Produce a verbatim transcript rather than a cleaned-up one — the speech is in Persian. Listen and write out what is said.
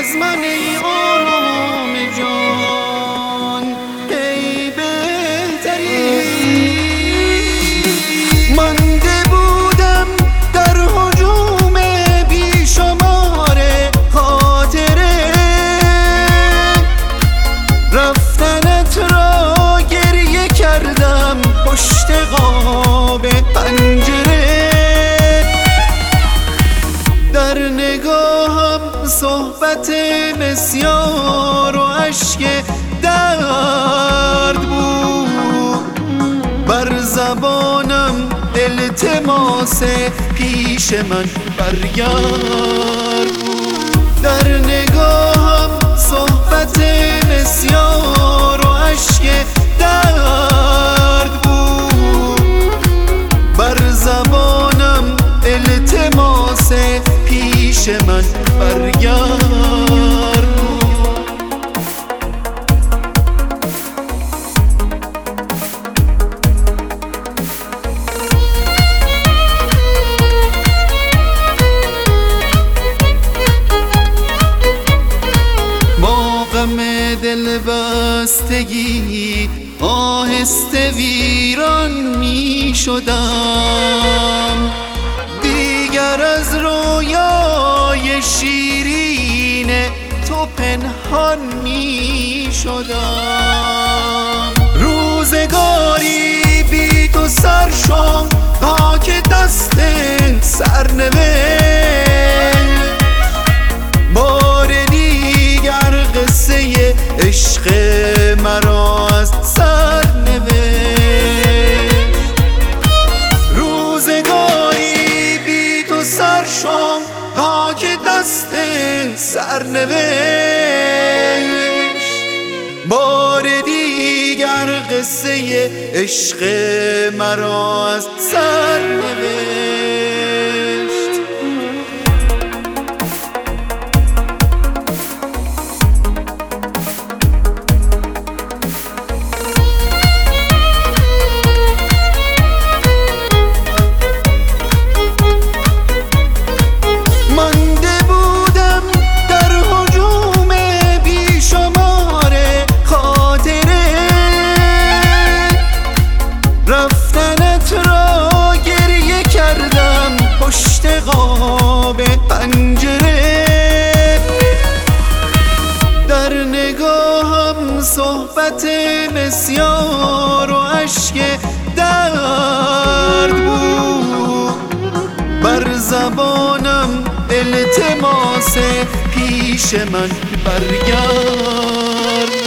از من ای آرام جان، ای بهتری. مانده بودم در هجوم بیشمار خاطره، رفتنت را گریه کردم پشت قاب پنجره. در نگاهم صحبت بسیار و اشک درد بود، بر زبانم التماس پیش من برگرد بود. در نگاهم صحبت بسیار و اشک درد بود، بر زبانم التماس پیش من برگرد بود. با غم دل بستگی آهسته ویران می شدم، دیگر از رویای شیرین تو پنهان می شدم. روزگاری بی تو سر شد خاک دست سرنوشت، بار دیگر قصه عشق مرا از سر نوشت. روزگاری بی تو سر شد خاک دست سرنوشت، بار دیگر قصه عشق مرا از سر نوشت. قاب پنجره. در نگاهم صحبت بسیار و اشک درد بود، بر زبانم التماس پیش من برگرد.